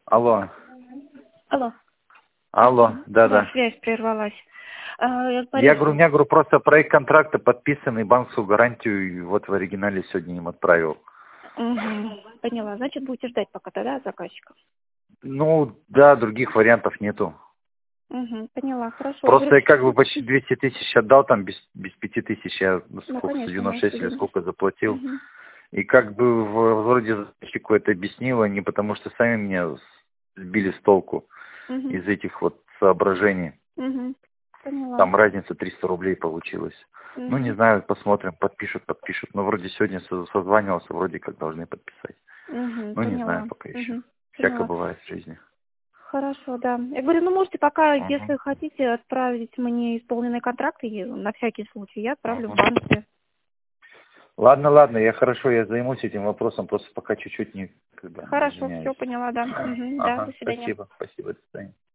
Алло. Алло. Алло, Да, да. связь прервалась. Я говорю, у меня, просто проект контракта подписанный, банковскую гарантию, вот в оригинале сегодня им отправил. Поняла. Значит, будете ждать пока тогда заказчика. Ну, да, других вариантов нету. Поняла, хорошо. Просто я как бы почти 200 тысяч отдал, там без 5 тысяч я сколько, конечно, 96 или конечно. сколько заплатил. И как бы вроде заказчику это объяснила, не потому что сами меня сбили с толку из этих вот соображений. Поняла. Там разница 300 рублей получилась. Ну, не знаю, посмотрим, подпишут. Но вроде сегодня созванивался, вроде как должны подписать. Ну, не знаю пока еще. Всякое Поняла. бывает в жизни. Хорошо, да. Я говорю, ну можете пока, если хотите, отправить мне исполненные контракты, на всякий случай, я отправлю в банке. Ладно, я займусь этим вопросом, просто пока чуть-чуть не, Хорошо, извиняюсь. все поняла, да. Да, до свидания. Спасибо, до свидания.